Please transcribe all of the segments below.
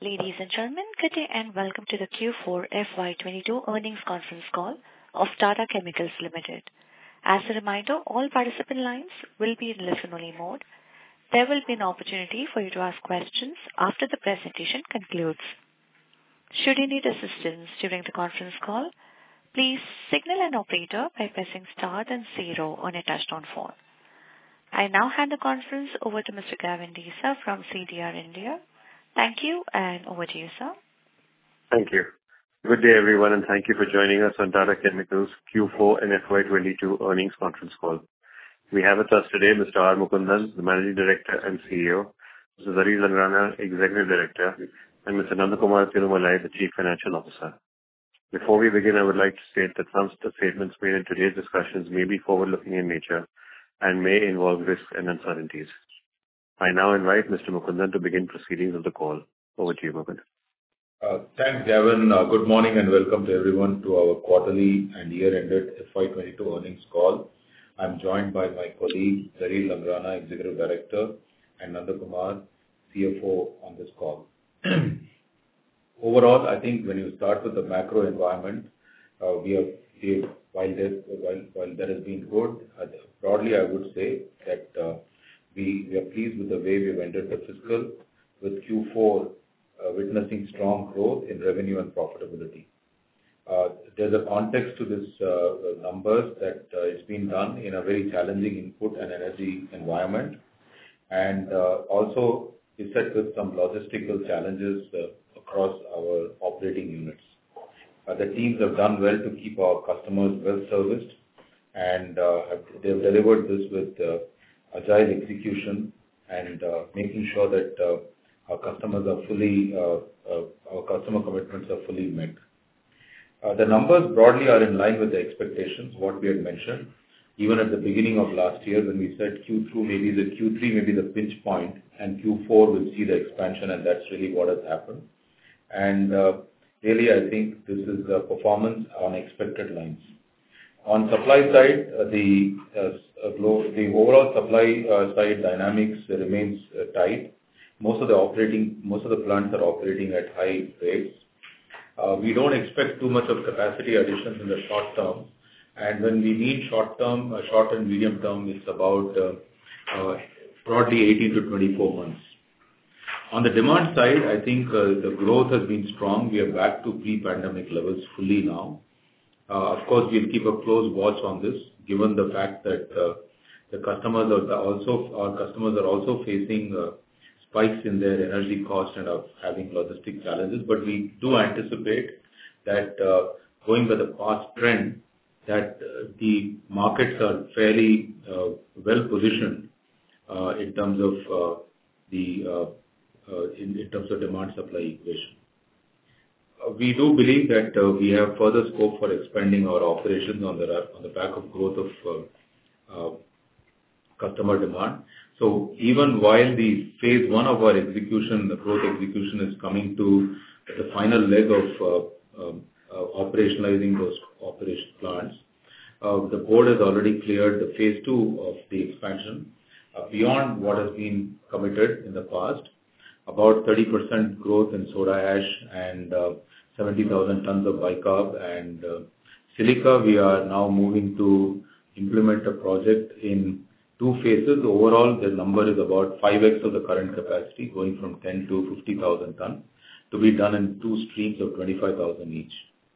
Ladies and gentlemen, good day and welcome to the Q4 FY22 earnings conference call of Tata Chemicals Limited. As a reminder, all participant lines will be in listen-only mode. There will be an opportunity for you to ask questions after the presentation concludes. Should you need assistance during the conference call, please signal an operator by pressing star then 0 on your touchtone phone. I now hand the conference over to Mr. Gavin Desa from CDR India. Thank you, and over to you, sir. Thank you. Good day, everyone, and thank you for joining us on Tata Chemicals Q4 and FY22 earnings conference call. We have with us today Mr. R. Mukundan, the Managing Director and CEO, Mr. Zarir Langrana, Executive Director, and Mr. Nandakumar Tirumalai, the Chief Financial Officer. Before we begin, I would like to state that some of the statements made in today's discussions may be forward-looking in nature and may involve risks and uncertainties. I now invite Mr. Mukundan to begin proceedings of the call. Over to you, Mukundan. Thanks, Gavin. Good morning and welcome to everyone to our quarterly and year-ended FY22 earnings call. I'm joined by my colleague, Zarir Langrana, Executive Director, and Nandakumar, CFO, on this call. Overall, I think when you start with the macro environment, while that has been good, broadly I would say that we are pleased with the way we've entered the fiscal, with Q4 witnessing strong growth in revenue and profitability. There's a context to this numbers that it's been done in a very challenging input and energy environment, and also is set with some logistical challenges across our operating units. The teams have done well to keep our customers well serviced, and they've delivered this with agile execution and making sure that our customer commitments are fully met. The numbers broadly are in line with the expectations, what we had mentioned, even at the beginning of last year when we said Q3 may be the pinch point, and Q4 will see the expansion, and that's really what has happened. And really, I think this is the performance on expected lines. On supply side, the overall supply side dynamics remains tight. Most of the plants are operating at high rates. We don't expect too much of capacity additions in the short term, and when we mean short and medium term, it's about broadly 18 to 24 months. On the demand side, I think the growth has been strong. We are back to pre-pandemic levels fully now. Of course, we'll keep a close watch on this, given the fact that our customers are also facing spikes in their energy costs and are having logistic challenges. But we do anticipate that going by the past trend, that the markets are fairly well positioned in terms of in terms of demand supply equation. We do believe that we have further scope for expanding our operations on the back of growth of customer demand. So even while the phase one of our execution, the growth execution, is coming to the final leg of operationalizing those operation plants, the board has already cleared the phase two of the expansion beyond what has been committed in the past. About 30% growth in soda ash and 70,000 tons of bicarb and silica. We are now moving to implement a project in 2 phases. Overall, the number is about 5x of the current capacity, going from 10 to 50,000 tons, to be done in 2 streams of 25,000 each.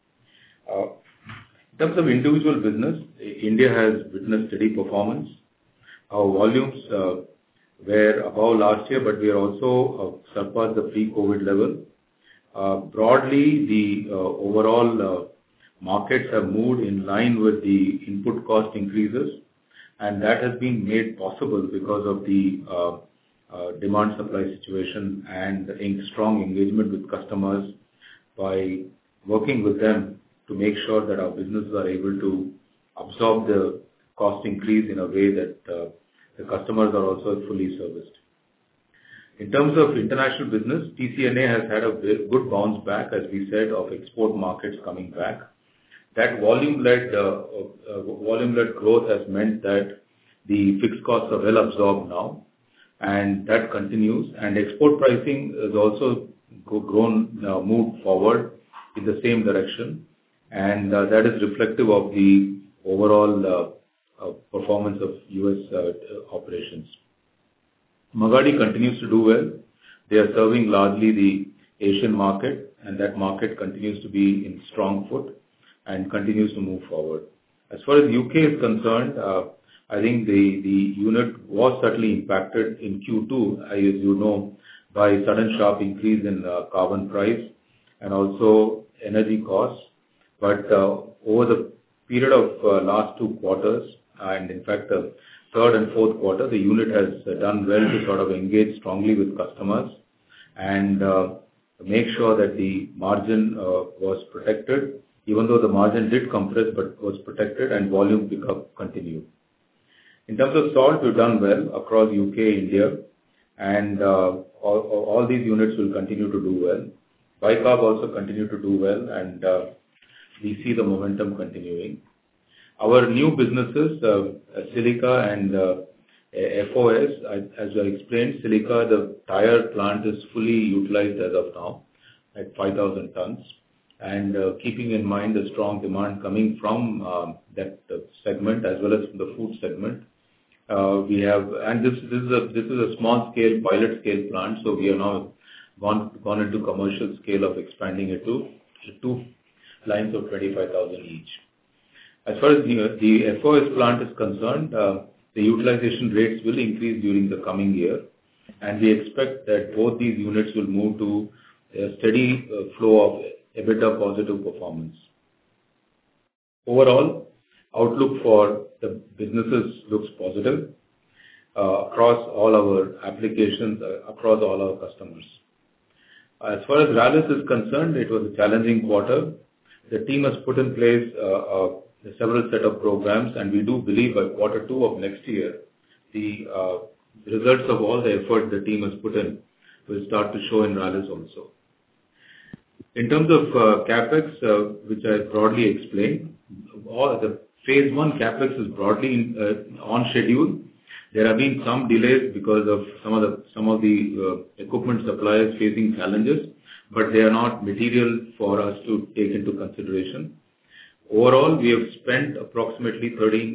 In terms of individual business, India has witnessed steady performance. Our volumes were above last year, but we are also surpassed the pre-COVID level. Broadly, the overall markets have moved in line with the input cost increases, and that has been made possible because of the demand supply situation and strong engagement with customers by working with them to make sure that our businesses are able to absorb the cost increase in a way that the customers are also fully serviced. In terms of international business, TCNA has had a good bounce back, as we said, of export markets coming back. That volume-led growth has meant that the fixed costs are well absorbed now, and that continues. And export pricing is also moved forward in the same direction, and that is reflective of the overall performance of US operations. Magadi continues to do well. They are serving largely the Asian market, and that market continues to be in strong foot and continues to move forward. As far as UK is concerned, I think the unit was certainly impacted in Q2, as you know, by sudden sharp increase in carbon price and also energy costs. But over the period of last 2 quarters, and in fact the third and fourth quarter, the unit has done well to sort of engage strongly with customers and make sure that the margin was protected, even though the margin did compress, but was protected and volume pickup continued. In terms of salt, we've done well across UK, India, and all these units will continue to do well. Bicarb also continue to do well, and we see the momentum continuing. Our new businesses, Silica and FOS, as I explained, Silica, the tire plant is fully utilized as of now at 5,000 tons. And keeping in mind the strong demand coming from that segment as well as from the food segment, we have, and this is a small scale pilot scale plant, so we have now gone into commercial scale of expanding it to 2 lines of 25,000 each. As far as the FOS plant is concerned, the utilization rates will increase during the coming year, and we expect that both these units will move to a steady flow of EBITDA positive performance. Overall, outlook for the businesses looks positive across all our applications, across all our customers. As far as Rallis is concerned, it was a challenging quarter. The team has put in place several set of programs, and we do believe by Q2 of next year, the results of all the effort the team has put in will start to show in Rallis also. In terms of CapEx, which I broadly explained, all the phase 1 CapEx is broadly on schedule. There have been some delays because of some of the equipment suppliers facing challenges, but they are not material for us to take into consideration. Overall, we have spent approximately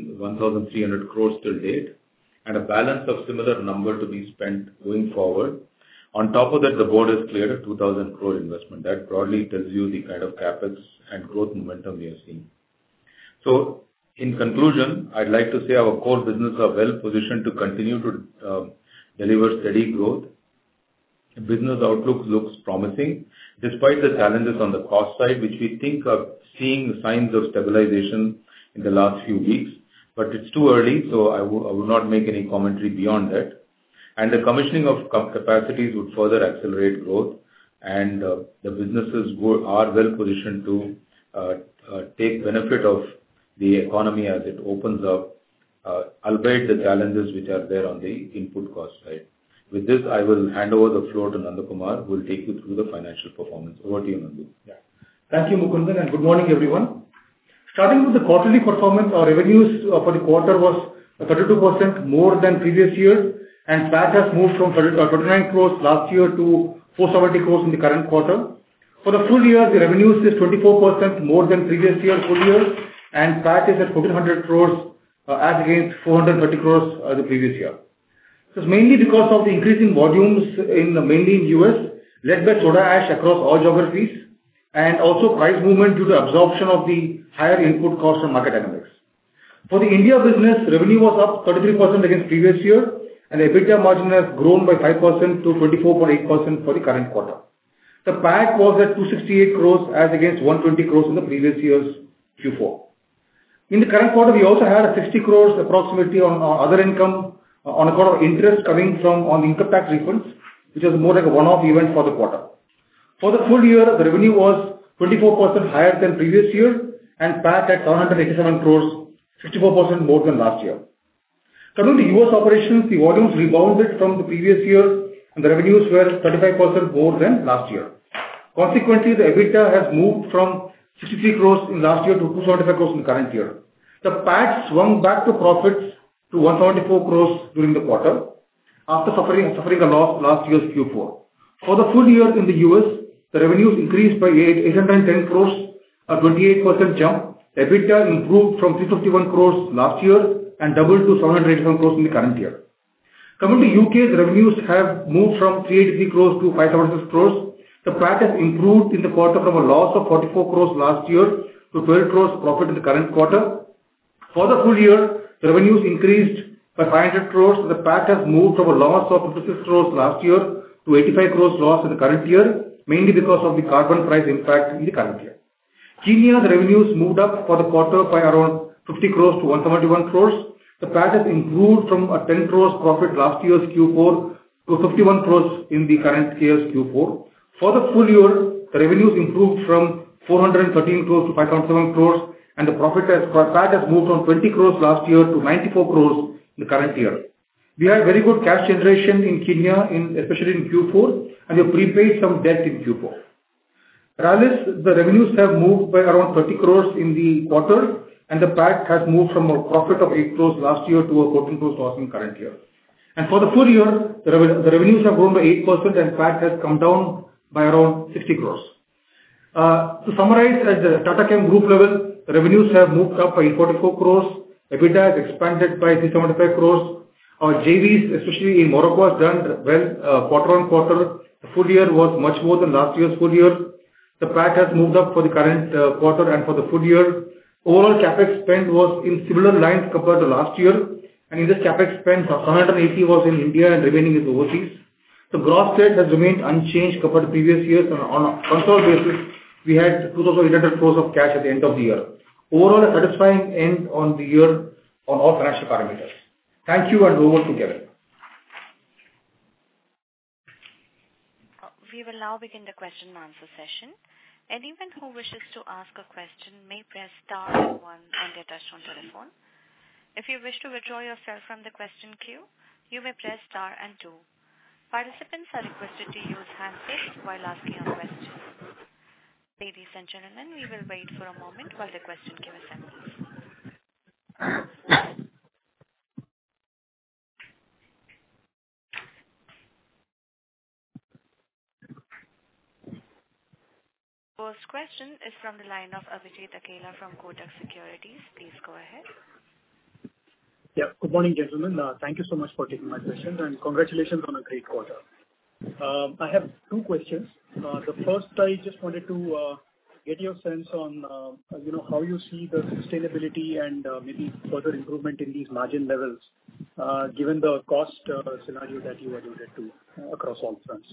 1,300 crores till date, and a balance of similar number to be spent going forward. On top of that, the board has cleared a 2,000 crore investment. That broadly tells you the kind of capex and growth momentum we are seeing. So, in conclusion, I'd like to say our core business are well positioned to continue to deliver steady growth. The business outlook looks promising, despite the challenges on the cost side, which we think are seeing signs of stabilization in the last few weeks. But it's too early, so I would not make any commentary beyond that. And the commissioning of capacities would further accelerate growth, and the businesses are well positioned to take benefit of the economy as it opens up, albeit the challenges which are there on the input cost side. With this, I will hand over the floor to Nandakumar, who will take you through the financial performance. Over to you, Nandu. Yeah. Thank you, Mukundan, and good morning, everyone. Starting with the quarterly performance, our revenues for the quarter was 32% more than previous year, and PAT has moved from 29 crores last year to 470 crores in the current quarter. For the full year, the revenues is 24% more than previous year full year, and PAT is at 1,400 crores as against 430 crores the previous year. This is mainly because of the increasing volumes mainly in US, led by soda ash across all geographies, and also price movement due to absorption of the higher input costs and market dynamics. For the India business, revenue was up 33% against previous year, and the EBITDA margin has grown by 5% to 24.8% for the current quarter. The PAT was at 268 crores as against 120 crores in the previous year's Q4. In the current quarter, we also had a 60 crores approximately on other income on account of interest coming from on the income tax refunds, which was more like a one-off event for the quarter. For the full year, the revenue was 24% higher than previous year, and PAT at 787 crores, 64% more than last year. Coming to US operations, the volumes rebounded from the previous year, and the revenues were 35% more than last year. Consequently, the EBITDA has moved from 63 crores in last year to 275 crores in the current year. The PAT swung back to profits to 174 crores during the quarter after suffering a loss last year's Q4. For the full year in the US, the revenues increased by 810 crores, a 28% jump. EBITDA improved from 351 crores last year and doubled to 787 crores in the current year. Coming to UK, the revenues have moved from 383 crores to 576 crores. The PAT has improved in the quarter from a loss of 44 crores last year to 12 crores profit in the current quarter. For the full year, the revenues increased by 500 crores. The PAT has moved from a loss of 56 crores last year to 85 crores loss in the current year, mainly because of the carbon price impact in the current year. Kenya, the revenues moved up for the quarter by around 50 crores to 171 crores. The PAT has improved from a 10 crores profit last year's Q4 to 51 crores in the current year's Q4. For the full year, the revenues improved from 413 crores to 507 crores, and the PAT has moved from 20 crores last year to 94 crores in the current year. We had very good cash generation in Kenya, especially in Q4, and we have prepaid some debt in Q4. Rallis, the revenues have moved by around 30 crores in the quarter, and the PAT has moved from a profit of 8 crores last year to a 14 crores loss in current year. And for the full year, the revenues have grown by 8% and PAT has come down by around 60 crores. To summarize, at the Tata Chem group level, the revenues have moved up by 44 crores, EBITDA has expanded by 375 crores. Our JVs, especially in Morocco, has done well quarter on quarter. The full year was much more than last year's full year. The PAT has moved up for the current quarter and for the full year. Overall CapEx spend was in similar lines compared to last year, and in this CapEx spend, 180 was in India and remaining is overseas. The gross debt has remained unchanged compared to previous years, and on a consolidated basis, we had 2,800 crores of cash at the end of the year. Overall, a satisfying end on the year on all financial parameters. Thank you, and over to Kevin. We will now begin the question and answer session. Anyone who wishes to ask a question may press star and one on their touchtone telephone. If you wish to withdraw yourself from the question queue, you may press star and two. Participants are requested to use handsets while asking a question. Ladies and gentlemen, we will wait for a moment while the question queue assembles. First question is from the line of Abhijit Akella from Kotak Securities. Please go ahead. Yeah, good morning, gentlemen. Thank you so much for taking my questions and congratulations on a great quarter. I have two questions. The first, I just wanted to get your sense on how you see the sustainability and maybe further improvement in these margin levels, given the cost scenario that you alluded to across all fronts.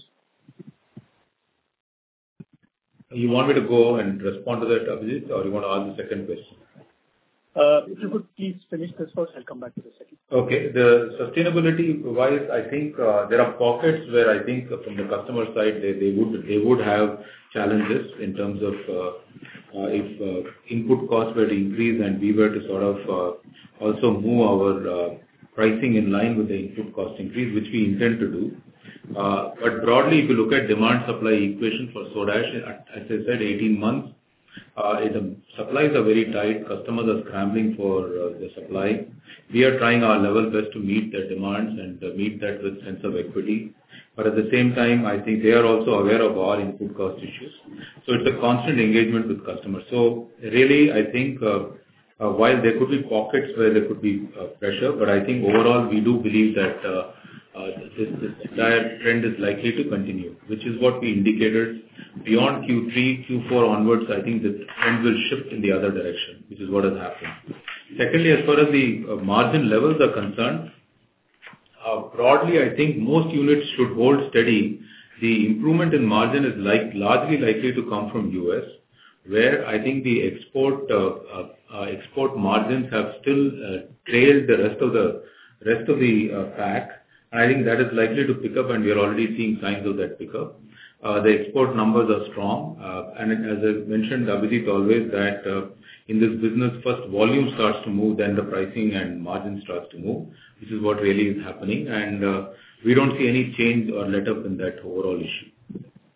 You want me to go and respond to that, Abhijit, or you want to ask the second question? If you could please finish this first, I'll come back to the second. Okay. The sustainability-wise, I think there are pockets where I think from the customer side, they would have challenges in terms of if input costs were to increase and we were to sort of also move our pricing in line with the input cost increase, which we intend to do. But broadly, if you look at demand-supply equation for soda ash, as I said, 18 months, the supplies are very tight. Customers are scrambling for the supply. We are trying our level best to meet their demands and meet that with sense of equity. But at the same time, I think they are also aware of our input cost issues. So it's a constant engagement with customers. So really, I think while there could be pockets where there could be pressure, but I think overall we do believe that this entire trend is likely to continue, which is what we indicated. Beyond Q3, Q4 onwards, I think the trend will shift in the other direction, which is what has happened. Secondly, as far as the margin levels are concerned, broadly, I think most units should hold steady. The improvement in margin is largely likely to come from US, where I think the export margins have still trailed the rest of the pack. I think that is likely to pick up, and we are already seeing signs of that pickup. The export numbers are strong, and as I mentioned, Abhijit, always that in this business, first volume starts to move, then the pricing and margin starts to move, which is what really is happening, and we don't see any change or let up in that overall issue.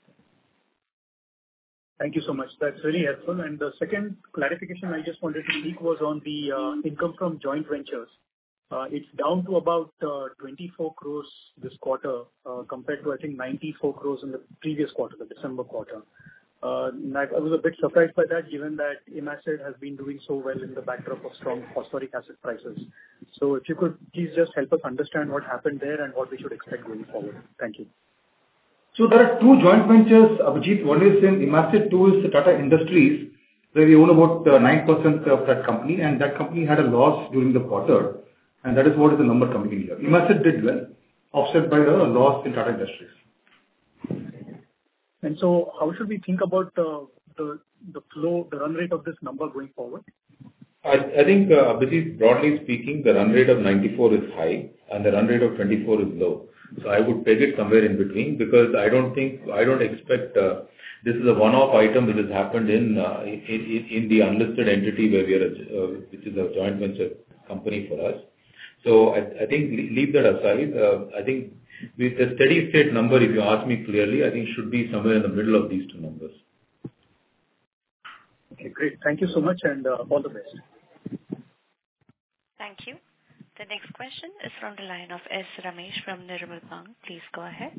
Thank you so much. That's really helpful. And the second clarification I just wanted to seek was on the income from joint ventures. It's down to about 24 crores this quarter, compared to, I think, 94 crores in the previous quarter, the December quarter. I was a bit surprised by that, given that IMACID has been doing so well in the backdrop of strong phosphoric acid prices. So if you could please just help us understand what happened there and what we should expect going forward. Thank you. So there are two joint ventures, Abhijit. One is in IMACID, two is Tata Industries, where we own about 9% of that company, and that company had a loss during the quarter, and that is what is the number coming in here. IMACID did well, offset by the loss in Tata Industries. And so how should we think about the flow, the run rate of this number going forward? I think, Abhijit, broadly speaking, the run rate of 94 is high and the run rate of 24 is low. So I would peg it somewhere in between, because I don't expect this is a one-off item which has happened in the unlisted entity where we are, which is a joint venture company for us. So I think leave that aside. I think with the steady state number, if you ask me clearly, I think should be somewhere in the middle of these two numbers. Okay, great. Thank you so much, and all the best. Thank you. The next question is from the line of S. Ramesh from Nirmal Bang. Please go ahead.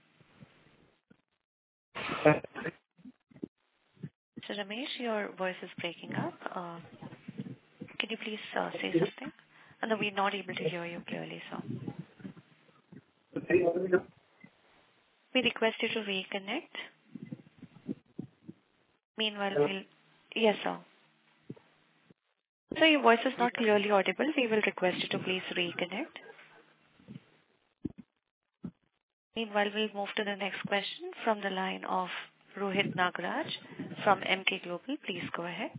So Ramesh, your voice is breaking up. Can you please say something? No, we're not able to hear you clearly, sir. We request you to reconnect. Meanwhile, yes, sir. So your voice is not clearly audible. We will request you to please reconnect. Meanwhile, we'll move to the next question from the line of Rohit Nagraj from Emkay Global. Please go ahead.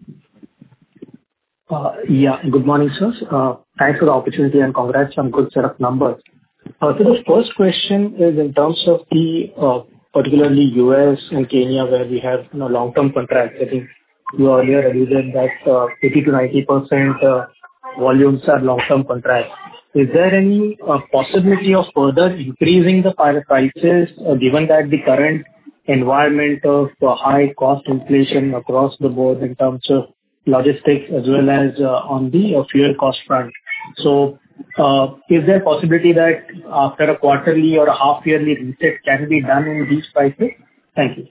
Good morning, sir. Thanks for the opportunity and congrats on good set of numbers. So the first question is in terms of the particularly US and Kenya, where we have long-term contracts. I think you earlier alluded that 80 to 90% volumes are long-term contracts. Is there any possibility of further increasing the prices, given that the current environment of high cost inflation across the board in terms of logistics as well as on the fuel cost front? So is there a possibility that after a quarterly or a half-yearly reset can be done in these prices? Thank you.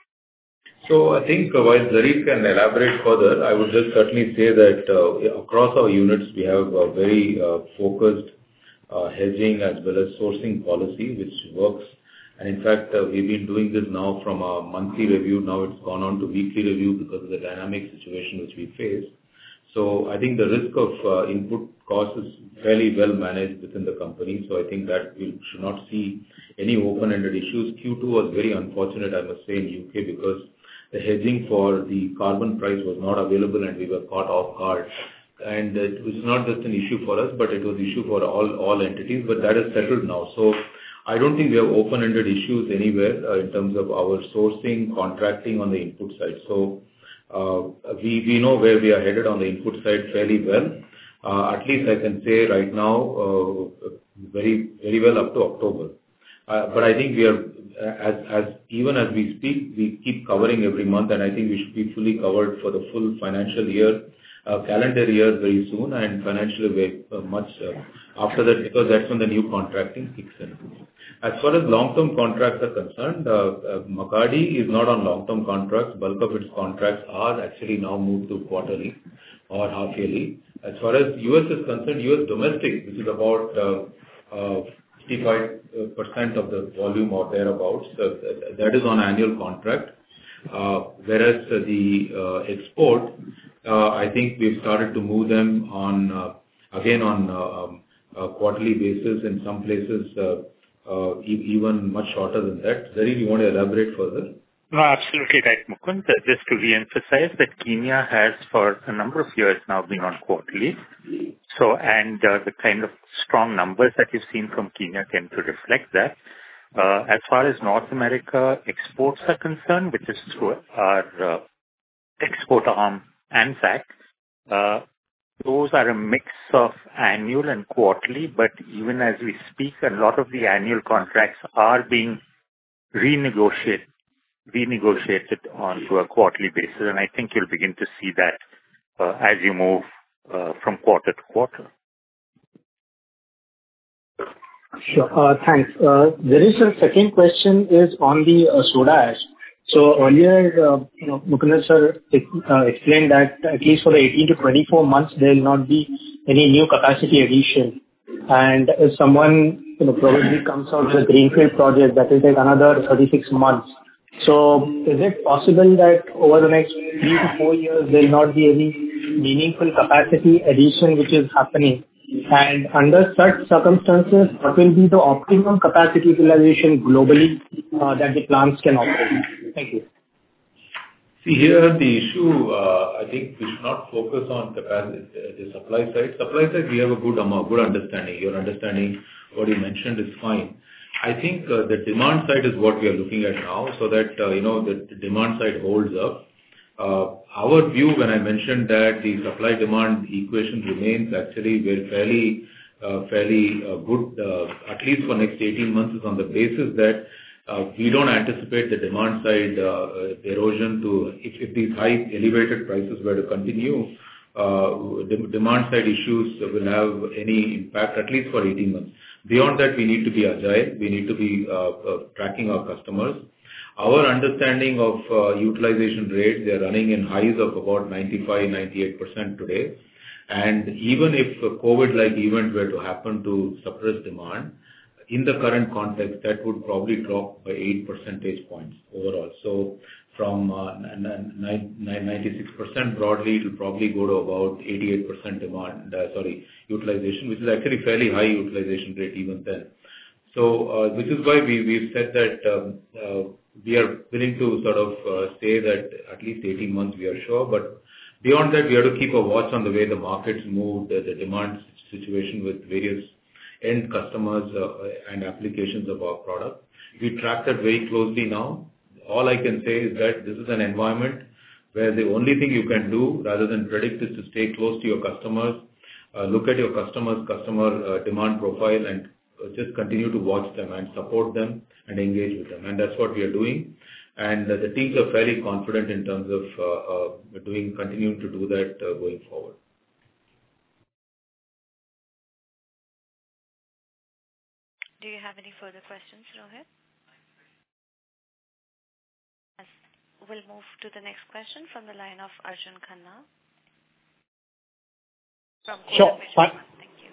So I think while Zarir can elaborate further, I would just certainly say that across our units we have a very focused hedging as well as sourcing policy which works. And in fact, we've been doing this now from a monthly review. Now it's gone on to weekly review because of the dynamic situation which we face. So I think the risk of input cost is fairly well managed within the company. So I think that we should not see any open-ended issues. Q2 was very unfortunate, I must say, in UK because the hedging for the carbon price was not available and we were caught off guard. And it was not just an issue for us, but it was an issue for all entities. But that is settled now. So I don't think we have open-ended issues anywhere in terms of our sourcing, contracting on the input side. So we know where we are headed on the input side fairly well. At least I can say right now, very, very well up to October. But I think we are, even as we speak, we keep covering every month, and I think we should be fully covered for the full financial year, calendar year very soon, and financially very much after that, because that's when the new contracting kicks in. As far as long-term contracts are concerned, Makadi is not on long-term contracts. Bulk of its contracts are actually now moved to quarterly or half-yearly. As far as US is concerned, US domestic, which is about 55% of the volume or thereabouts, that is on annual contract. Whereas the export, I think we've started to move them on again on a quarterly basis, in some places even much shorter than that. Zarir, you want to elaborate further? No, absolutely right, Mukund. Just to re-emphasize that Kenya has for a number of years now been on quarterly. So, and the kind of strong numbers that you've seen from Kenya tend to reflect that. As far as North America exports are concerned, which is through our export arm, ANZAC, those are a mix of annual and quarterly, but even as we speak, a lot of the annual contracts are being renegotiated onto a quarterly basis, and I think you'll begin to see that as you move from quarter to quarter. Sure. Thanks. There is a second question is on the soda ash. So earlier, Mukundan sir explained that at least for the 18 to 24 months, there will not be any new capacity addition. And if someone probably comes out with a greenfield project, that will take another 36 months. So is it possible that over the next 3 to 4 years, there will not be any meaningful capacity addition which is happening? And under such circumstances, what will be the optimum capacity utilization globally that the plants can operate? Thank you. See, here the issue, I think we should not focus on capacity, the supply side. Supply side, we have a good understanding. Your understanding, what you mentioned is fine. I think the demand side is what we are looking at now, so that, the demand side holds up. Our view, when I mentioned that the supply-demand equation remains actually fairly good, at least for next 18 months, is on the basis that we don't anticipate the demand side erosion to, if these high elevated prices were to continue, the demand side issues will have any impact, at least for 18 months. Beyond that, we need to be agile. We need to be tracking our customers. Our understanding of utilization rates, they are running in highs of about 95-98% today. And even if a COVID-like event were to happen to suppress demand, in the current context, that would probably drop by 8 percentage points overall. So from 96% broadly, it will probably go to about 88% utilization, which is actually fairly high utilization rate even then. So, which is why we've said that we are willing to sort of say that at least 18 months we are sure, but beyond that, we have to keep a watch on the way the markets move, the demand situation with various end customers and applications of our product. We track that very closely now. All I can say is that this is an environment where the only thing you can do, rather than predict, is to stay close to your customers, look at your customer demand profile, and just continue to watch them and support them and engage with them. And that's what we are doing. And the teams are fairly confident in terms of continuing to do that going forward. Do you have any further questions, Rohit? We'll move to the next question from the line of Arjun Khanna. Sure. Thank you.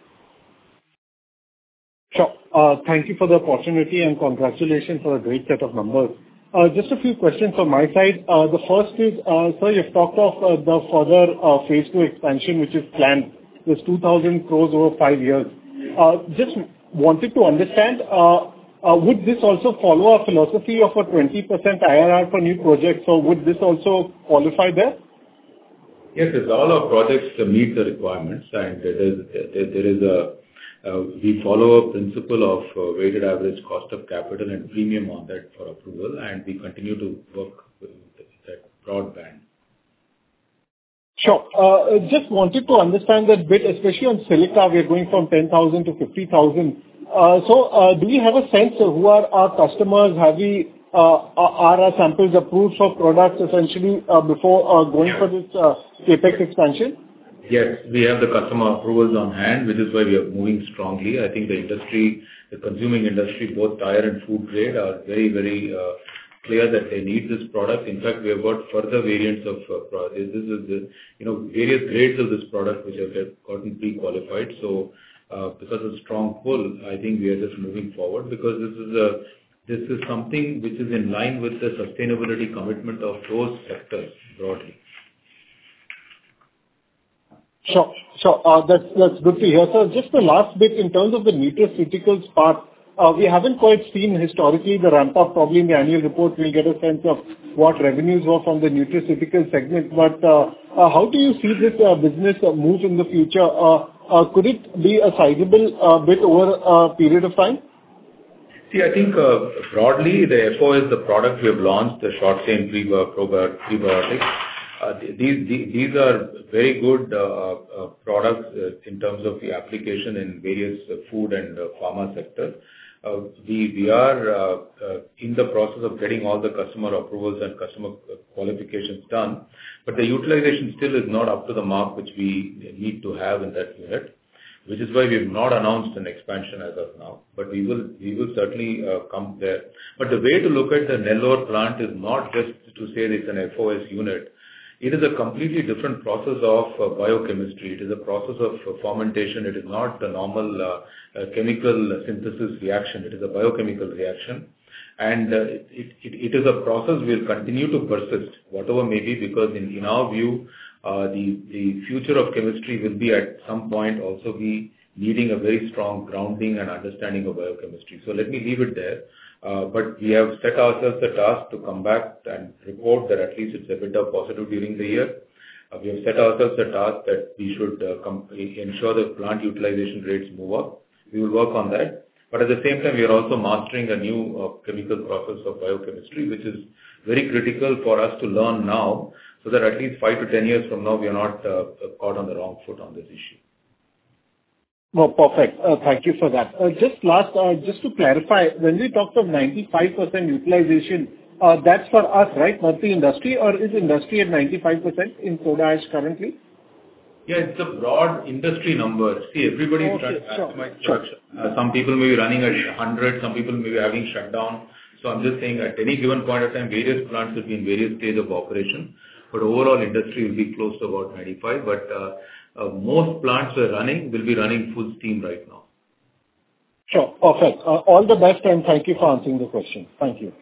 Sure. Thank you for the opportunity and congratulations for a great set of numbers. Just a few questions from my side. The first is, sir, you've talked of the further phase 2 expansion, which is planned. This 2,000 crores over 5 years. Just wanted to understand, would this also follow a philosophy of a 20% IRR for new projects, or would this also qualify there? Yes, all our projects meet the requirements, and we follow a principle of weighted average cost of capital and premium on that for approval, and we continue to work with that broad band. Sure. Just wanted to understand that bit, especially on silica, we are going from 10,000 to 50,000. So, do we have a sense of who are our customers? Are our samples approved for products essentially before going for this capex expansion? Yes, we have the customer approvals on hand, which is why we are moving strongly. I think the industry, the consuming industry, both tire and food grade, are very, very clear that they need this product. In fact, we have got further variants of this is the various grades of this product which have gotten pre-qualified. So because of strong pull, I think we are just moving forward because this is something which is in line with the sustainability commitment of those sectors broadly. Sure. That's good to hear. So just the last bit in terms of the nutraceuticals part, we haven't quite seen historically the ramp up. Probably in the annual report we'll get a sense of what revenues were from the nutraceutical segment. But how do you see this business move in the future? Could it be a sizable bit over a period of time? See, I think broadly the FO is the product we have launched, the short chain prebiotics. These are very good products in terms of the application in various food and pharma sector. We are in the process of getting all the customer approvals and customer qualifications done, but the utilization still is not up to the mark which we need to have in that unit. which is why we have not announced an expansion as of now. But we will certainly come there. But the way to look at the Nellore plant is not just to say it's an FOS unit. It is a completely different process of biochemistry. It is a process of fermentation. It is not a normal chemical synthesis reaction. It is a biochemical reaction. And it is a process will continue to persist, whatever may be, because in our view, the future of chemistry will be at some point also be needing a very strong grounding and understanding of biochemistry. So let me leave it there. But we have set ourselves a task to come back and report that at least it's EBITDA positive during the year. We have set ourselves a task that we should ensure that plant utilization rates move up. We will work on that. But at the same time, we are also mastering a new chemical process of biochemistry, which is very critical for us to learn now, so that at least 5 to 10 years from now, we are not caught on the wrong foot on this issue. Well, perfect. Thank you for that. Just to clarify, when we talked of 95% utilization, that's for us, right? Not the industry, or is industry at 95% in soda ash currently? Yeah, it's a broad industry number. See, everybody is trying to maximize production. Some people may be running at 100, some people may be having shutdown. So I'm just saying at any given point of time, various plants will be in various stages of operation. But overall industry will be close to about 95. But most plants will be running full steam right now. Sure. Perfect. All the best, and thank you for answering the question. Thank you.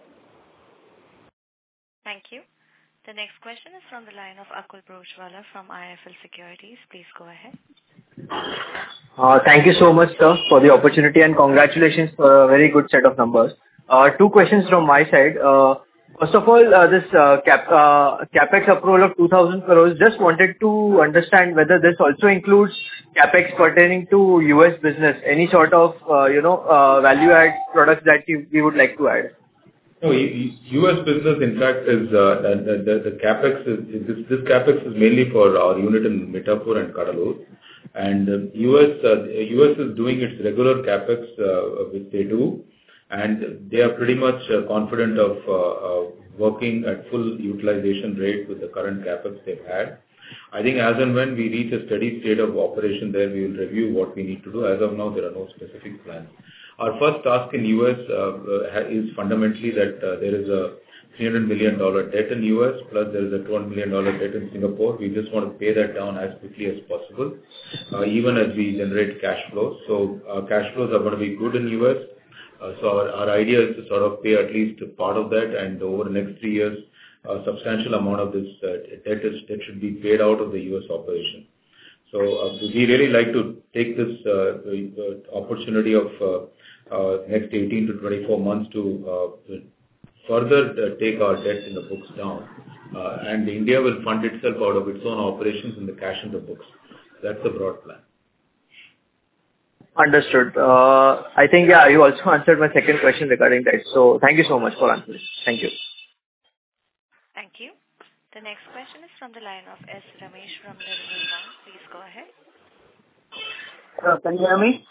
Thank you. The next question is from the line of Akul Broachwala from IIFL Securities. Please go ahead. Thank you so much, sir, for the opportunity, and congratulations for a very good set of numbers. Two questions from my side. First of all, this CapEx approval of 2,000 crores, just wanted to understand whether this also includes CapEx pertaining to US business, any sort of, value-add products that we would like to add. No, US business, in fact, is the CapEx is this CapEx is mainly for our unit in Mithapur and Cuddalore. And US is doing its regular CapEx, which they do, and they are pretty much confident of working at full utilization rate with the current CapEx they've had. I think as and when we reach a steady state of operation there, we will review what we need to do. As of now, there are no specific plans. Our first task in US is fundamentally that there is a $300 million debt in US, plus there is a $200 million debt in Singapore. We just want to pay that down as quickly as possible, even as we generate cash flows. So cash flows are going to be good in US. So our idea is to sort of pay at least part of that, and over the next 3 years, a substantial amount of this debt should be paid out of the US operation. So we really like to take this opportunity of next 18 to 24 months to further take our debt in the books down. And India will fund itself out of its own operations in the cash in the books. That's the broad plan. Understood. I think, you also answered my second question regarding that. So thank you so much for answering. Thank you. Thank you. The next question is from the line of S. Ramesh from Nirmal Bang. Please go ahead. Can you hear me?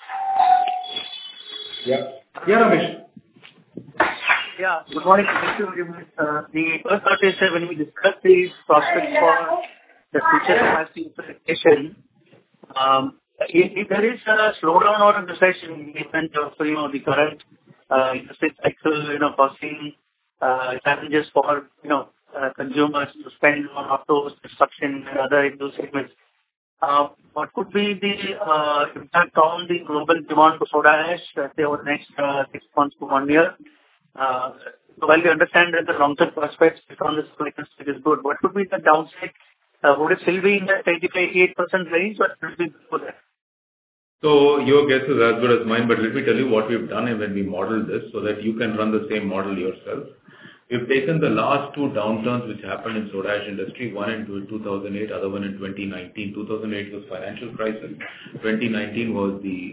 Yeah, Ramesh. Yeah. Good morning. Thank you very much. The first thought is that when we discuss these prospects for the future capacity utilization, if there is a slowdown or a recession in the event of, the current interest cycle, causing challenges for, consumers to spend on autos, construction, and other industry segments, what could be the impact on the global demand for soda ash, say, over the next 6 months to 1 year? So while we understand that the long-term prospects on this is good, what could be the downside? Would it still be in the 85-88% range, or would it be before that? So your guess is as good as mine, but let me tell you what we've done when we modeled this so that you can run the same model yourself. We've taken the last 2 downturns which happened in soda ash industry, one in 2008, other one in 2019. 2008 was financial crisis. 2019 was the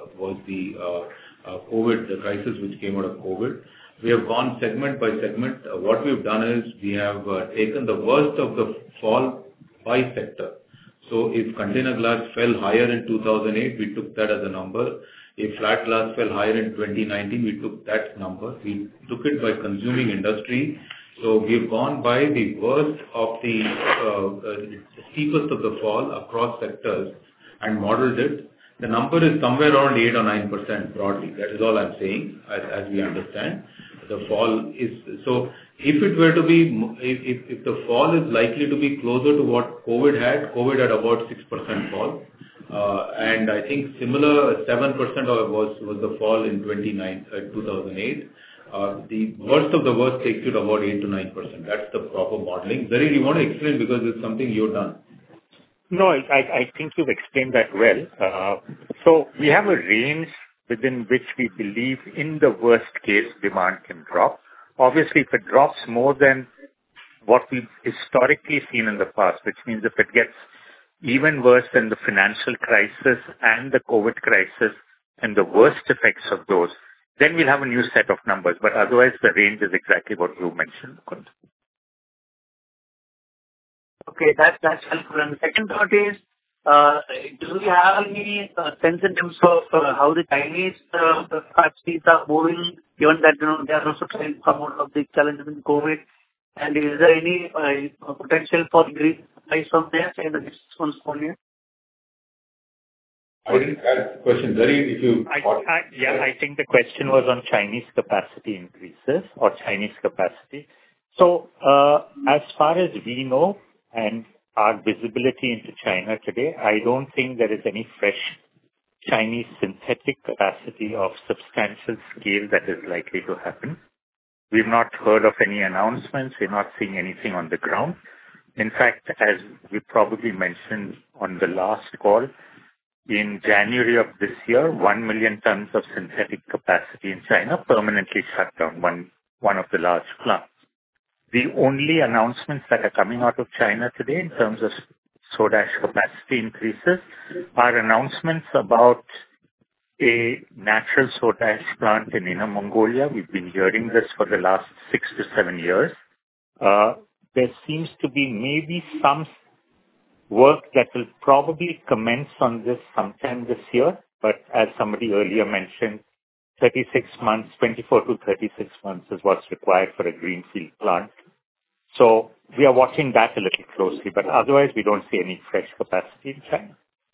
COVID, the crisis which came out of COVID. We have gone segment by segment. What we've done is we have taken the worst of the fall by sector. So if container glass fell higher in 2008, we took that as a number. If flat glass fell higher in 2019, we took that number. We took it by consuming industry. So we've gone by the worst of the steepest of the fall across sectors and modeled it. The number is somewhere around 8 or 9% broadly. That is all I'm saying, as we understand. The fall is... So if it were to be, if the fall is likely to be closer to what COVID had about 6% fall. And I think similar 7% was the fall in 2008. The worst of the worst takes you to about 8 to 9%. That's the proper modeling. Zarir, you want to explain because it's something you've done. No, I think you've explained that well. So we have a range within which we believe in the worst case demand can drop. Obviously, if it drops more than what we've historically seen in the past, which means if it gets even worse than the financial crisis and the COVID crisis and the worst effects of those, then we'll have a new set of numbers. But otherwise, the range is exactly what you mentioned, Mukund. Okay, that's helpful. And the second thought is, do we have any sense in terms of how the Chinese capacities are moving, given that they are also trying to come out of the challenges in COVID? And is there any potential for increase price from there in the next 1 year? I didn't catch the question. Zarir, if you... I think the question was on Chinese capacity increases or Chinese capacity. So, as far as we know and our visibility into China today, I don't think there is any fresh Chinese synthetic capacity of substantial scale that is likely to happen. We've not heard of any announcements. We're not seeing anything on the ground. In fact, as we probably mentioned on the last call, in January of this year, 1 million tons of synthetic capacity in China permanently shut down, one of the large plants. The only announcements that are coming out of China today in terms of soda ash capacity increases are announcements about a natural soda ash plant in Inner Mongolia. We've been hearing this for the last 6 to 7 years. There seems to be maybe some work that will probably commence on this sometime this year, but as somebody earlier mentioned, 36 months, 24 to 36 months is what's required for a greenfield plant. So we are watching that a little closely, but otherwise we don't see any fresh capacity in China.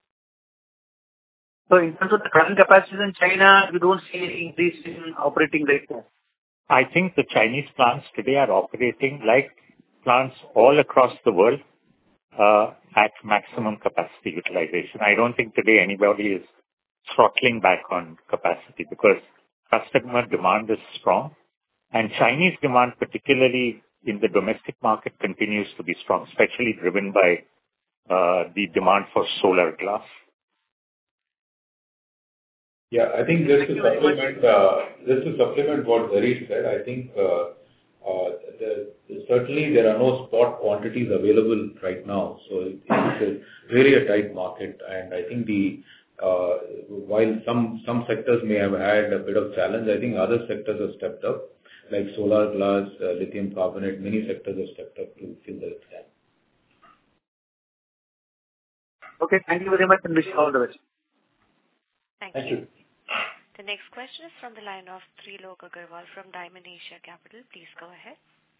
So in terms of the current capacity in China, you don't see any increase in operating rate there? I think the Chinese plants today are operating like plants all across the world at maximum capacity utilization. I don't think today anybody is throttling back on capacity because customer demand is strong and Chinese demand, particularly in the domestic market, continues to be strong, especially driven by the demand for solar glass. Yeah, I think just to supplement what Zarir said, I think certainly there are no spot quantities available right now. So it's really a tight market, and I think while some sectors may have had a bit of challenge, I think other sectors have stepped up, like solar glass, lithium carbonate. Many sectors have stepped up to fill that gap. Okay, thank you very much, and wish you all the best. Thank you. The next question is from the line of Trilok Agarwal from Diamond Asia Capital. Please go ahead.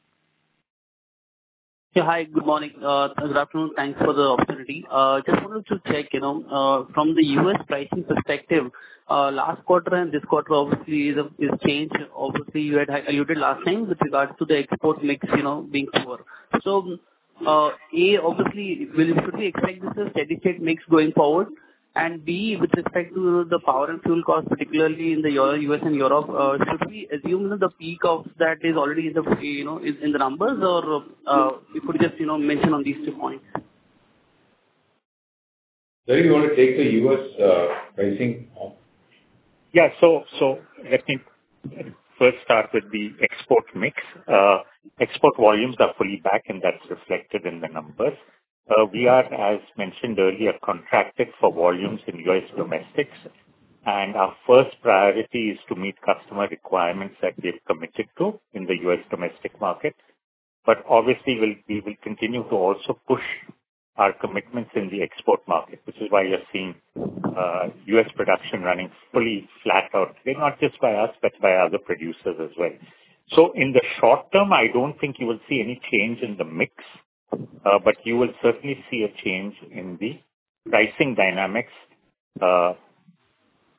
Yeah, hi, good morning. Good afternoon. Thanks for the opportunity. Just wanted to check, from the US pricing perspective, last quarter and this quarter obviously is changed. Obviously, you had alluded last time with regards to the export mix, being poor. So, obviously, should we expect this as steady state mix going forward? And B, with respect to the power and fuel costs, particularly in the US and Europe, should we assume that the peak of that is already in the numbers, or you could just mention on these 2 points? Zarir, you want to take the US pricing off? Yeah, so let me first start with the export mix. Export volumes are fully back, and that's reflected in the numbers. We are, as mentioned earlier, contracted for volumes in US domestics, and our first priority is to meet customer requirements that we have committed to in the US domestic market. But obviously, we will continue to also push our commitments in the export market, which is why you're seeing US production running fully flat out today, not just by us, but by other producers as well. So in the short term, I don't think you will see any change in the mix. But you will certainly see a change in the pricing dynamics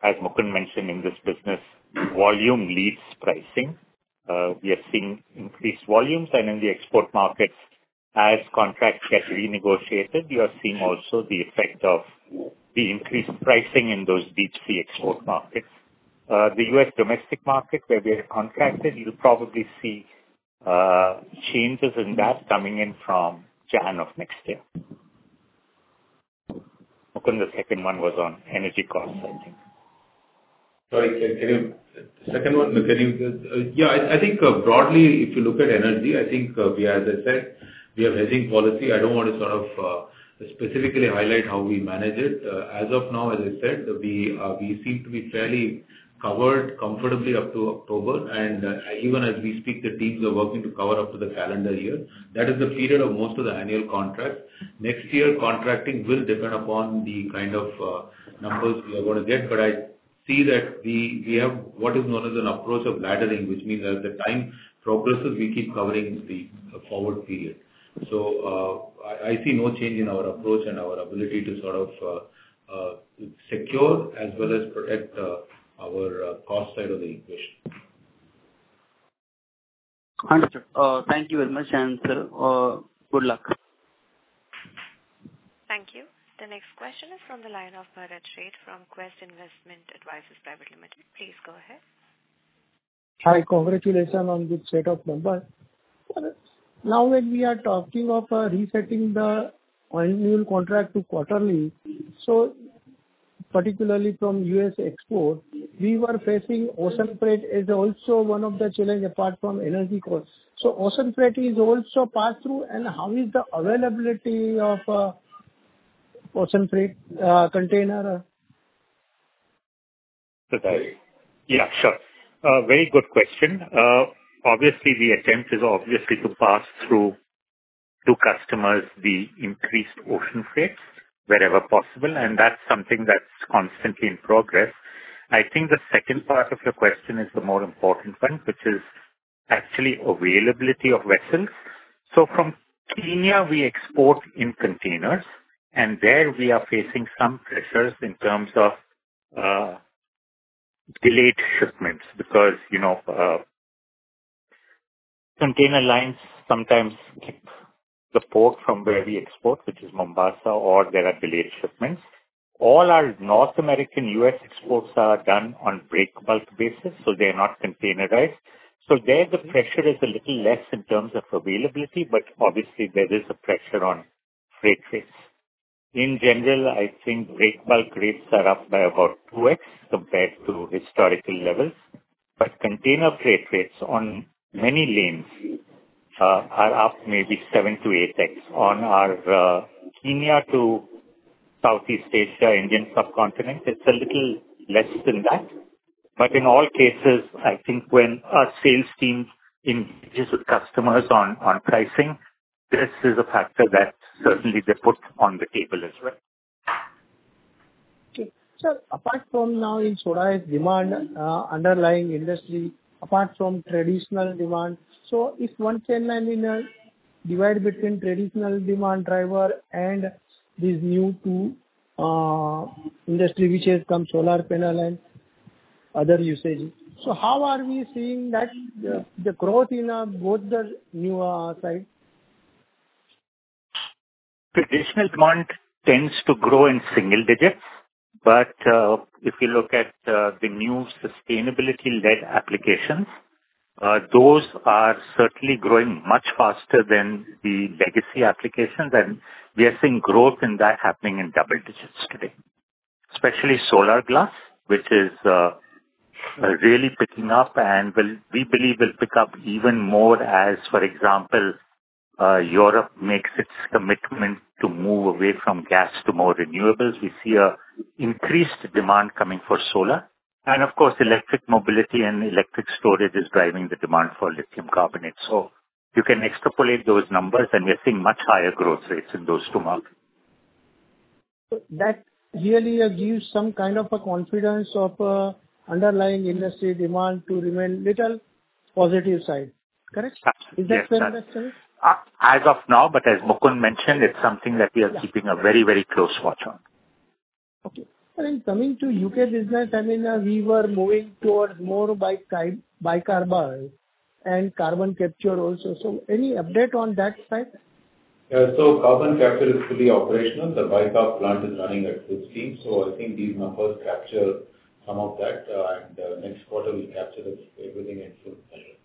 as Mukund mentioned, in this business, volume leads pricing. We are seeing increased volumes, and in the export markets, as contracts get renegotiated, you are seeing also the effect of the increased pricing in those deep sea export markets. The U.S. domestic market, where we are contracted, you'll probably see changes in that coming in from Jan of next year. Mukund, the second one was on energy costs, I think. Sorry, can you... Second one, can you... Yeah, I think broadly, if you look at energy, I think we, as I said, we have hedging policy. I don't want to sort of specifically highlight how we manage it. As of now, as I said, we seem to be fairly covered comfortably up to October, and even as we speak, the teams are working to cover up to the calendar year. That is the period of most of the annual contracts. Next year, contracting will depend upon the kind of numbers we are going to get, but I see that we have what is known as an approach of laddering, which means as the time progresses, we keep covering the forward period. So I see no change in our approach and our ability to sort of secure as well as protect our cost side of the equation. Understood. Thank you very much, and sir, good luck. Thank you. The next question is from the line of Bharat Sheth from Quest Investment Advisors Private Limited. Please go ahead. Hi, congratulations on good set of numbers. Now when we are talking of resetting the annual contract to quarterly, so particularly from US export, we were facing ocean freight is also one of the challenge apart from energy costs. So ocean freight is also passed through, and how is the availability of ocean freight container? Yeah, sure. Very good question. Obviously, the attempt is obviously to pass through to customers the increased ocean freights wherever possible, and that's something that's constantly in progress. I think the second part of your question is the more important one, which is actually availability of vessels. So from Kenya, we export in containers, and there we are facing some pressures in terms of delayed shipments because, container lines sometimes keep the port from where we export, which is Mombasa, or there are delayed shipments. All our North American US exports are done on break bulk basis, so they are not containerized. So there the pressure is a little less in terms of availability, but obviously there is a pressure on freight rates. In general, I think break bulk rates are up by about 2x compared to historical levels, but container freight rates on many lanes are up maybe 7 to 8x. On our Kenya to Southeast Asia, Indian subcontinent, it's a little less than that. But in all cases, I think when our sales team engages with customers on pricing, this is a factor that certainly they put on the table as well. Okay. Sir, apart from now in soda ash demand, underlying industry, apart from traditional demand, so if one can divide between traditional demand driver and this new two industry which has come, solar panel and other usage. So how are we seeing that the growth in both the new side? Traditional demand tends to grow in single digits, but if you look at the new sustainability-led applications, those are certainly growing much faster than the legacy applications, and we are seeing growth in that happening in double digits today. Especially solar glass, which is really picking up and we believe will pick up even more as, for example, Europe makes its commitment to move away from gas to more renewables. We see a increased demand coming for solar. And of course, electric mobility and electric storage is driving the demand for lithium carbonate. So you can extrapolate those numbers, and we're seeing much higher growth rates in those two markets. So that really gives some kind of a confidence of underlying industry demand to remain little positive side. Correct? Absolutely. Is that fair understanding? As of now, but as Mukund mentioned, it's something that we are keeping a very, very close watch on. Okay. And coming to UK business, I mean, we were moving towards more bicarbonate and carbon capture also. So any update on that side? Yeah, so carbon capture is fully operational. The bicarb plant is running at full steam. So I think these numbers capture some of that, and next quarter we'll capture everything in full measure.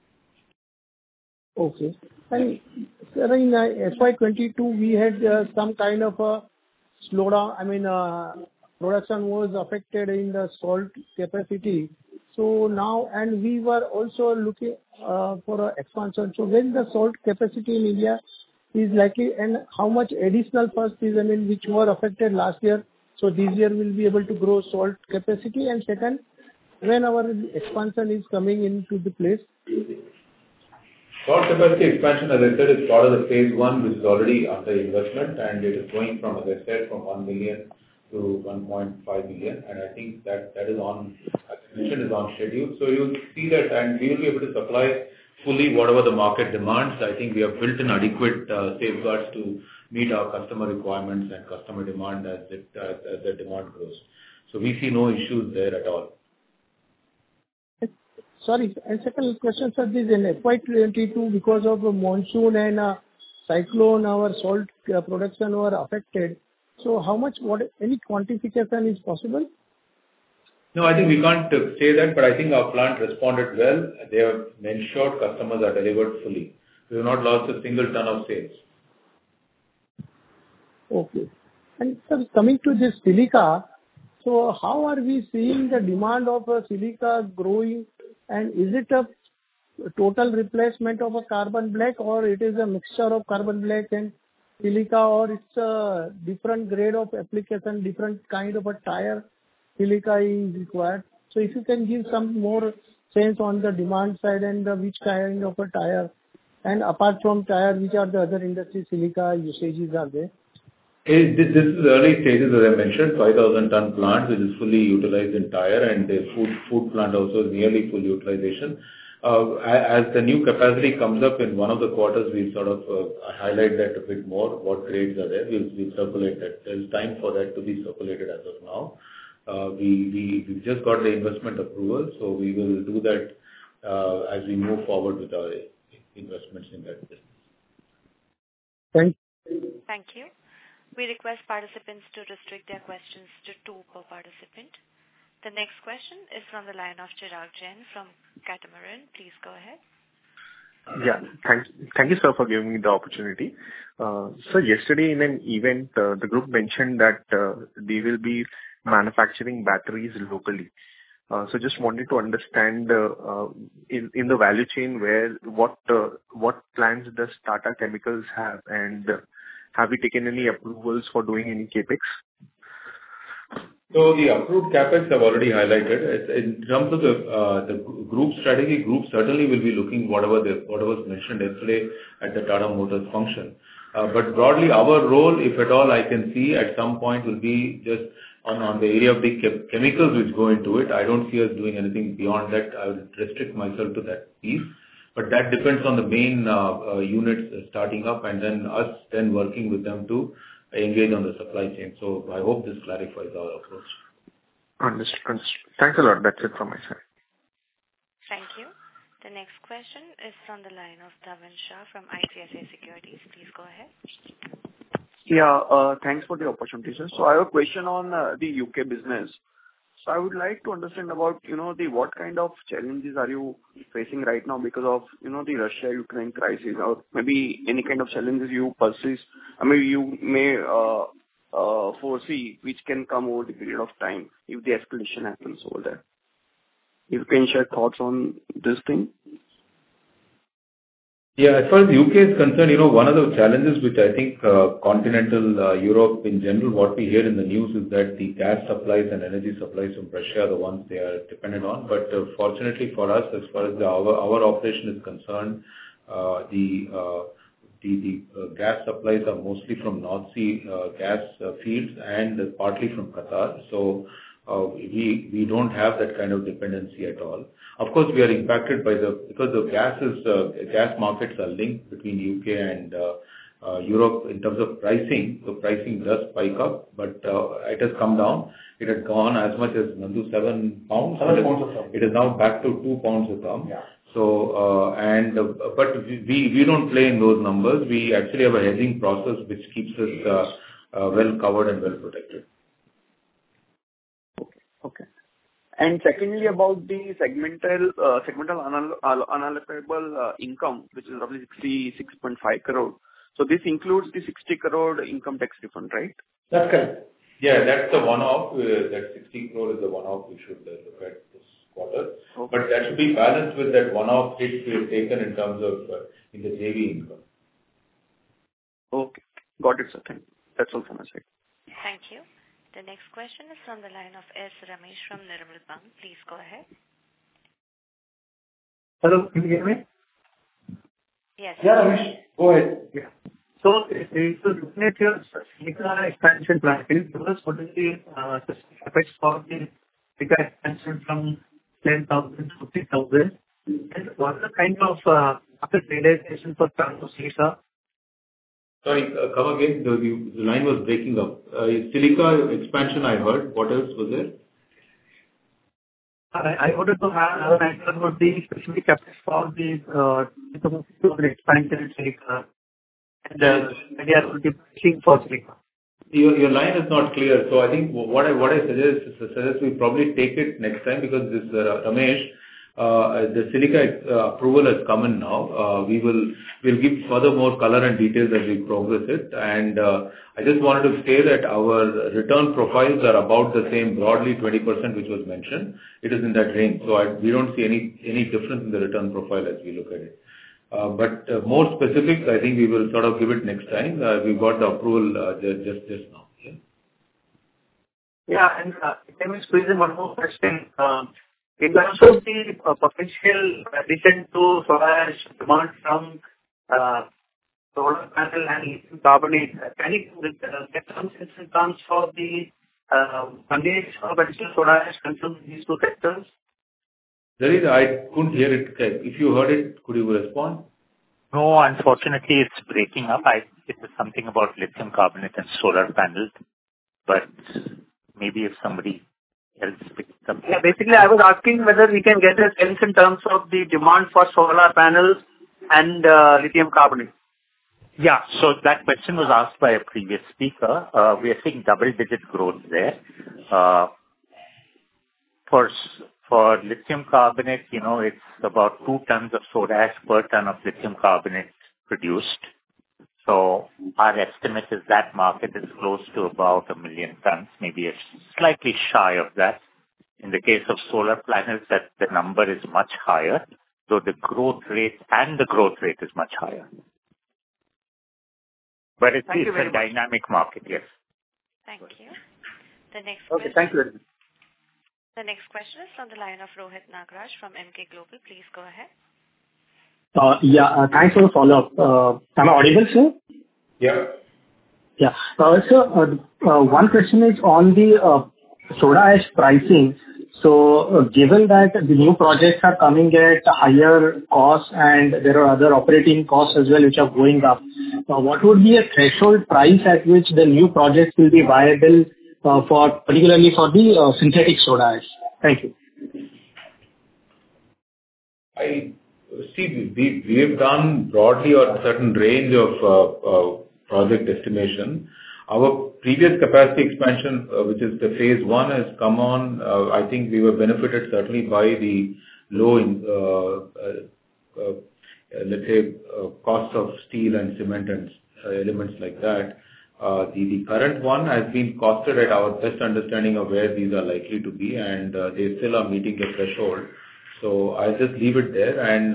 Okay. And sir, in FY22, we had some kind of a slowdown. I mean, production was affected in the salt capacity. So now, and we were also looking for an expansion. So when the salt capacity in India is likely, and how much additional first is, I mean, which were affected last year, so this year we'll be able to grow salt capacity. And second, when our expansion is coming into the place? Salt capacity expansion, as I said, is part of the phase 1, which is already under investment, and it is going from, as I said, from 1 million to 1.5 million. And I think that is on, as I mentioned, is on schedule. So you'll see that, and we will be able to supply fully whatever the market demands. I think we have built in adequate safeguards to meet our customer requirements and customer demand as the demand grows. So we see no issues there at all. Sorry, and second question, sir, this in FY22, because of the monsoon and cyclone, our salt production were affected. So how much, any quantification is possible? No, I think we can't say that, but I think our plant responded well. They have ensured customers are delivered fully. We have not lost a single ton of sales. Okay. And sir, coming to this silica, so how are we seeing the demand of silica growing? And is it a total replacement of a carbon black, or it is a mixture of carbon black and silica, or it's a different grade of application, different kind of a tire silica is required? So if you can give some more sense on the demand side and which kind of a tire, and apart from tire, which are the other industry silica usages are there? This is early stages, as I mentioned, 5,000 ton plant, which is fully utilized in tire, and the food plant also is nearly full utilization. As the new capacity comes up in one of the quarters, we'll sort of highlight that a bit more, what grades are there. We'll circulate that. There's time for that to be circulated as of now. We just got the investment approval, so we will do that as we move forward with our investments in that business. Thank you. We request participants to restrict their questions to 2 per participant. The next question is from the line of Chirag Jain from Catamaran. Please go ahead. Yeah, thank you, sir, for giving me the opportunity. So yesterday in an event, the group mentioned that they will be manufacturing batteries locally. So just wanted to understand in the value chain what plans does Tata Chemicals have, and have we taken any approvals for doing any capex? So the approved capex I've already highlighted. In terms of the group strategy, group certainly will be looking whatever was mentioned yesterday at the Tata Motors function. But broadly, our role, if at all I can see at some point, will be just on the area of the chemicals which go into it. I don't see us doing anything beyond that. I will restrict myself to that piece. But that depends on the main units starting up, and then us working with them to engage on the supply chain. So I hope this clarifies our approach. Understood. Thanks a lot. That's it from my side. Thank you. The next question is from the line of Dhavan Shah from ICICI Securities. Please go ahead. Yeah, thanks for the opportunity, sir. So I have a question on the UK business. So I would like to understand about, what kind of challenges are you facing right now because of, the Russia-Ukraine crisis, or maybe any kind of challenges you persist, you may foresee which can come over the period of time if the escalation happens over there. If you can share thoughts on this thing. Yeah, as far as the UK is concerned, one of the challenges which I think continental Europe in general, what we hear in the news is that the gas supplies and energy supplies from Russia are the ones they are dependent on. But fortunately for us, as far as our operation is concerned, the gas supplies are mostly from North Sea gas fields and partly from Qatar. So we don't have that kind of dependency at all. Of course, we are impacted by because the gas markets are linked between UK Europe in terms of pricing. The pricing does spike up, but it has come down. It had gone as much as Nandu 7 pounds. 7 pounds a ton. It is now back to 2 pounds a ton. Yeah. So, but we don't play in those numbers. We actually have a hedging process which keeps us well covered and well protected. Okay. And secondly, about the segmental unallocable income, which is roughly 66.5 crore. So this includes the 60 crore income tax refund, right? That's correct. Yeah, that's the one-off. That 60 crore is the one-off we should look at this quarter. Okay. But that should be balanced with that one-off hit we have taken in terms of in the JV income. Okay. Got it, sir. Thank you. That's all from my side. Thank you. The next question is from the line of S. Ramesh from Nirmal Bang. Please go ahead. Hello, can you hear me? Yes. Yeah, Ramesh, go ahead. Yeah. So, looking at your Silica expansion plan, can you give us what is the CapEx for the Silica expansion from 10,000 to 50,000? And what is the kind of market realization for ton of Silica? Sorry, come again. The line was breaking up. Silica expansion I heard. What else was there? I wanted to have an idea about the specific CapEx for the expansion in Silica. And maybe I will be pushing for Silica. Your line is not clear. So I think what I suggest we probably take it next time, because this Ramesh, the Silica approval has come in now. We'll give further more color and details as we progress it. And I just wanted to say that our return profiles are about the same, broadly 20%, which was mentioned. It is in that range. So we don't see any difference in the return profile as we look at it. But more specifics, I think we will sort of give it next time. We got the approval just now. Yeah. Yeah, and let me squeeze in one more question. In terms of the potential addition to soda ash demand from solar panel and lithium carbonate, can you get some sense in terms of the tonnage of additional soda ash consumed in these two sectors? I couldn't hear it. If you heard it, could you respond? No, unfortunately, it's breaking up. It was something about lithium carbonate and solar panels, but maybe if somebody else picks up. Yeah, basically, I was asking whether we can get a sense in terms of the demand for solar panels and lithium carbonate. Yeah, so that question was asked by a previous speaker. We are seeing double-digit growth there. For lithium carbonate, it's about 2 tons of soda ash per ton of lithium carbonate produced. So our estimate is that market is close to about 1 million tons, maybe it's slightly shy of that. In the case of solar panels, that the number is much higher, though the growth rate is much higher. But it's a dynamic market, yes. Thank you. The next Okay, question. thank you very much. The next question is from the line of Rohit Nagraj from Emkay Global. Please go ahead. Thanks for the follow-up. Am I audible, sir? Yeah. Yeah. So, one question is on the soda ash pricing. So, given that the new projects are coming at higher costs and there are other operating costs as well which are going up, what would be a threshold price at which the new projects will be viable, particularly for the synthetic soda ash? Thank you. We have done broadly a certain range of project estimation. Our previous capacity expansion, which is the phase 1, has come on. I think we were benefited certainly by the low, let's say, cost of steel and cement and elements like that. The current one has been costed at our best understanding of where these are likely to be, and they still are meeting the threshold. So I'll just leave it there. And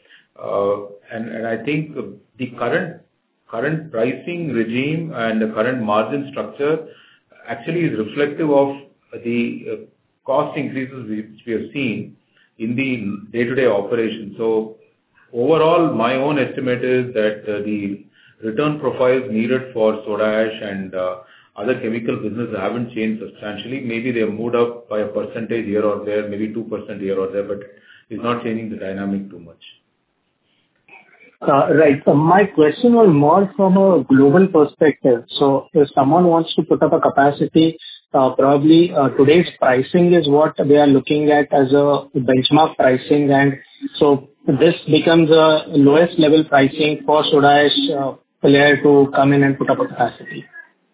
I think the current pricing regime and the current margin structure actually is reflective of the cost increases which we have seen in the day-to-day operation. So overall, my own estimate is that the return profiles needed for soda ash and other chemical businesses haven't changed substantially. Maybe they have moved up by a percentage here or there, maybe 2% here or there, but it's not changing the dynamic too much. Right. So my question was more from a global perspective. So if someone wants to put up a capacity, probably today's pricing is what they are looking at as a benchmark pricing, and so this becomes a lowest level pricing for soda ash player to come in and put up a capacity.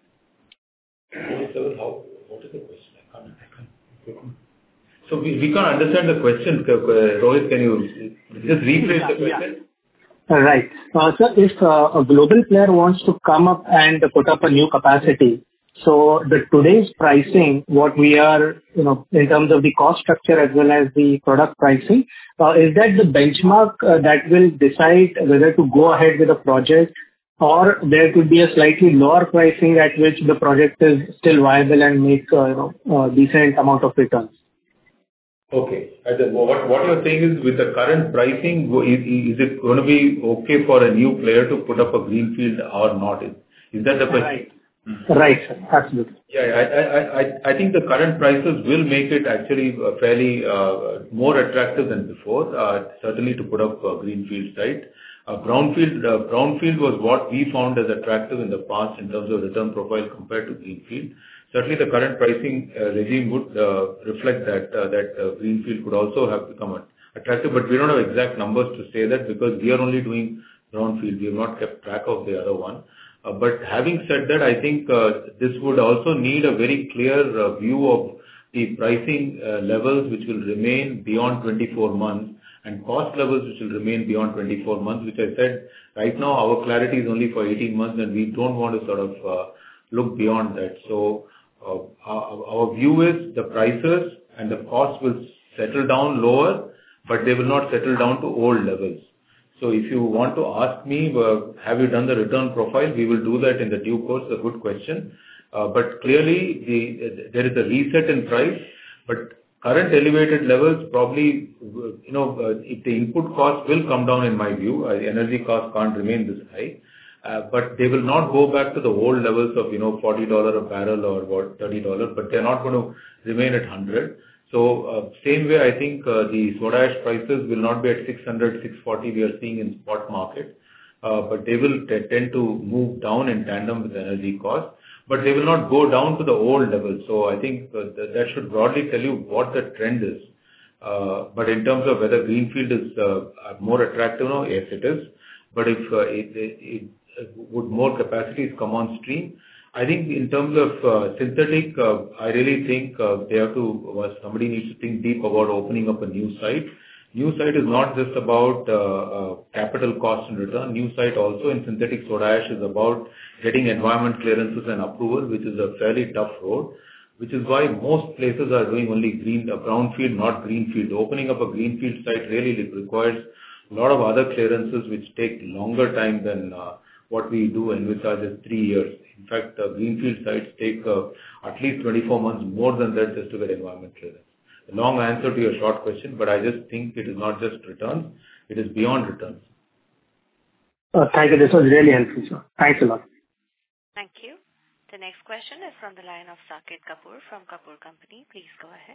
What is the question? I can't. So we can't understand the question. Rohit, can you just rephrase the question? Right. So if a global player wants to come up and put up a new capacity, so the today's pricing, what we are, in terms of the cost structure as well as the product pricing, is that the benchmark that will decide whether to go ahead with a project, or there could be a slightly lower pricing at which the project is still viable and make a decent amount of returns? Okay. What you're saying is, with the current pricing, is it going to be okay for a new player to put up a greenfield or not? Is that the question? Right, sir. Absolutely. Yeah, I think the current prices will make it actually fairly more attractive than before, certainly to put up a greenfield site. Brownfield was what we found as attractive in the past in terms of return profile compared to greenfield. Certainly, the current pricing regime would reflect that greenfield could also have become attractive, but we don't have exact numbers to say that because we are only doing brownfield. We have not kept track of the other one. But having said that, I think this would also need a very clear view of the pricing levels which will remain beyond 24 months and cost levels which will remain beyond 24 months, which I said right now our clarity is only for 18 months and we don't want to sort of look beyond that. So our view is the prices and the costs will settle down lower, but they will not settle down to old levels. So if you want to ask me, have you done the return profile? We will do that in the due course. A good question. But clearly, there is a reset in price, but current elevated levels probably, if the input cost will come down in my view, energy costs can't remain this high. But they will not go back to the old levels of, $40 a barrel or $30, but they're not going to remain at 100. So same way, I think the soda ash prices will not be at 600, 640 we are seeing in spot market, but they will tend to move down in tandem with energy costs, but they will not go down to the old levels. So I think that should broadly tell you what the trend is. But in terms of whether greenfield is more attractive now, yes, it is. But if would more capacities come on stream? I think in terms of synthetic, I really think somebody needs to think deep about opening up a new site. New site is not just about capital cost and return. New site also in synthetic soda ash is about getting environment clearances and approval, which is a fairly tough road, which is why most places are doing only brownfield, not greenfield. Opening up a greenfield site really requires a lot of other clearances which take longer time than what we do envisage as 3 years. In fact, greenfield sites take at least 24 months more than that just to get environment clearance. A long answer to your short question, but I just think it is not just returns, it is beyond returns. Thank you. This was really helpful, sir. Thanks a lot. Thank you. The next question is from the line of Saket Kapoor from Kapoor Company. Please go ahead.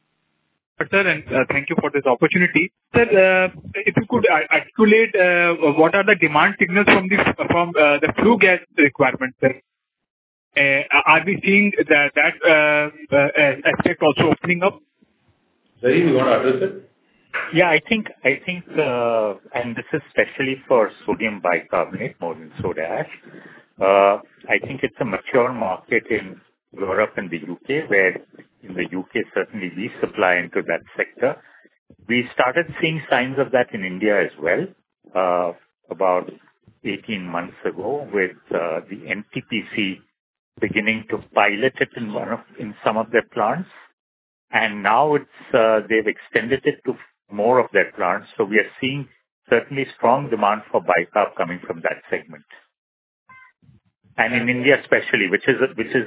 Sir, and thank you for this opportunity. Sir, if you could articulate what are the demand signals from the flue gas requirements, sir? Are we seeing that aspect also opening up? Zarir, you want to address it? Yeah, I think, and this is especially for sodium bicarbonate more than soda ash. I think it's a mature market in Europe and the UK, where in the UK certainly we supply into that sector. We started seeing signs of that in India as well, about 18 months ago, with the NTPC beginning to pilot it in some of their plants, and now they've extended it to more of their plants. So we are seeing certainly strong demand for bicarb coming from that segment, and in India especially, which is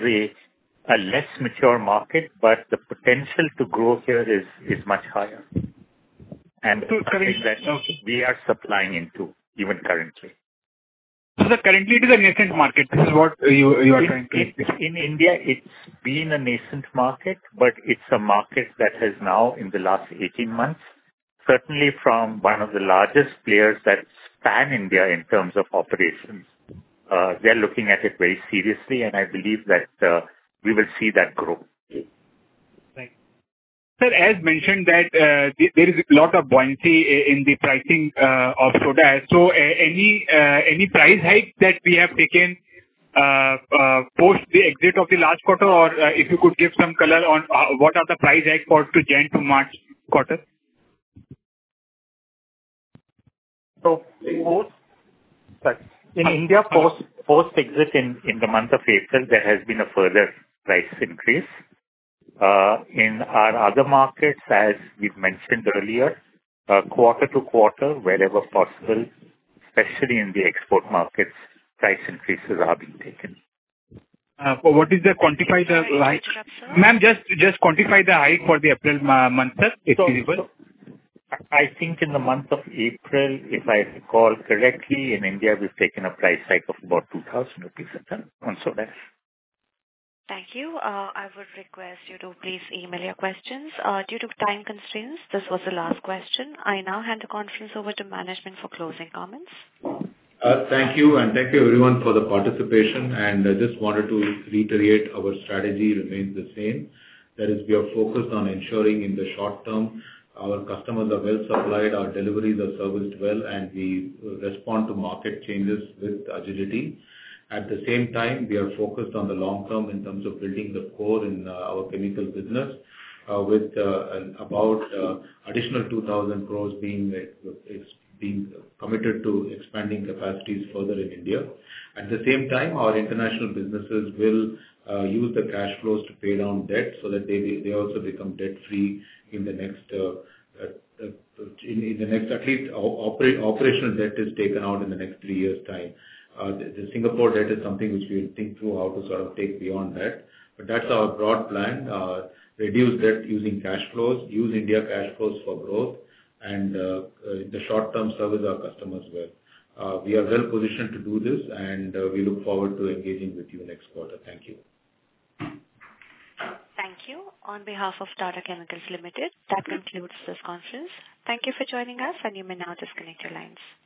a less mature market, but the potential to grow here is much higher, and something that we are supplying into even currently. So currently it is a nascent market. This is what you are trying to say. In India, it's been a nascent market, but it's a market that has now, in the last 18 months, certainly from one of the largest players that's pan-India in terms of operations. They're looking at it very seriously, and I believe that we will see that grow. Right. Sir, as mentioned that there is a lot of buoyancy in the pricing of soda ash. So any price hike that we have taken post the exit of the last quarter, or if you could give some color on what are the price hike for to Jan to March quarter? So in India, post-exit in the month of April, there has been a further price increase. In our other markets, as we've mentioned earlier, quarter to quarter, wherever possible, especially in the export markets, price increases are being taken. What is the quantify the hike? Ma'am, just quantify the hike for the April month, sir, if possible. I think in the month of April, if I recall correctly, in India, we've taken a price hike of about 2,000 rupees a ton on soda ash. Thank you. I would request you to please email your questions. Due to time constraints, this was the last question. I now hand the conference over to management for closing comments. Thank you, and thank you everyone for the participation. And I just wanted to reiterate our strategy remains the same. That is, we are focused on ensuring in the short term our customers are well supplied, our deliveries are serviced well, and we respond to market changes with agility. At the same time, we are focused on the long term in terms of building the core in our chemical business with about additional 2,000 crores being committed to expanding capacities further in India. At the same time, our international businesses will use the cash flows to pay down debt so that they also become debt free in the next at least operational debt is taken out in the next 3 years' time. The Singapore debt is something which we will think through how to sort of take beyond that. But that's our broad plan. Reduce debt using cash flows, use India cash flows for growth, and in the short term service our customers well. We are well positioned to do this, and we look forward to engaging with you next quarter. Thank you. Thank you. On behalf of Tata Chemicals Limited, that concludes this conference. Thank you for joining us, and you may now disconnect your lines.